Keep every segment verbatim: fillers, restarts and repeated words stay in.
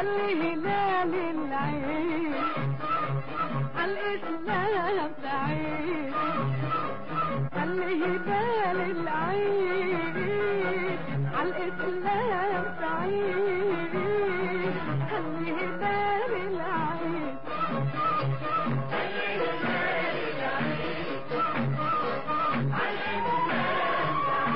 خلي هلال العيد عالإسلام سعيد، خلي هلال العيد عالإسلام سعيد، خلي هلال العيد خلي هلال العيد عالإسلام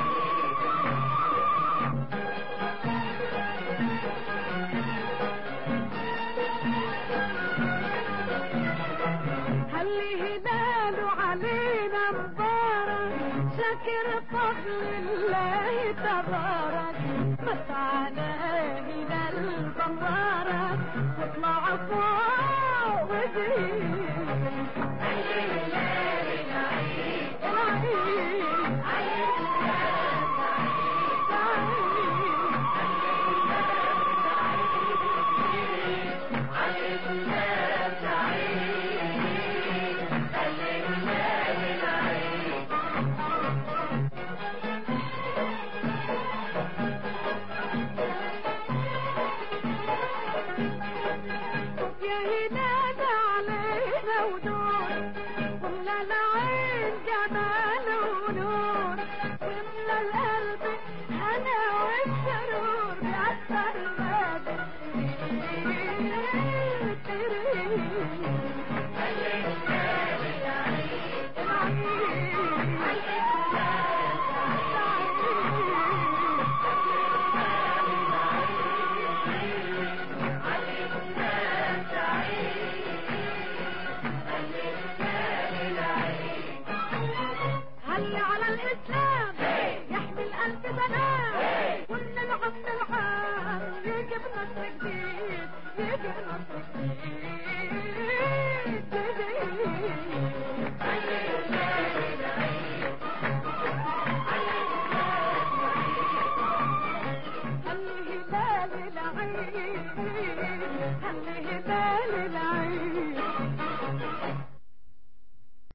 خلي هلاله علينا مبارك، شاكر فضل الله تبارك، متعنا هلال المبارك واطلع فوق وزيد. خلي هلال العيد العيد عالإسلام سعيد سعيد، خلي هلال العيد عالإسلام سعيد، خلي هلال العيد يا هلال علينا ودور، وملا العين جمال ونور، وملا القلب هنا والسرور بأكثر بدر. خلي هلال العيد العيد عالإسلام سعيد، خلي هلال العيد عالإسلام سعيد، خلي هلال العيد. هل على الإسلام يحمي القلب سلام، ومن العم العام يجيب نصر جديد، يجيب نصر جديد جديد. خلي هلال العيد عالإسلام سعيد، خلي هلال العيد خلي هلال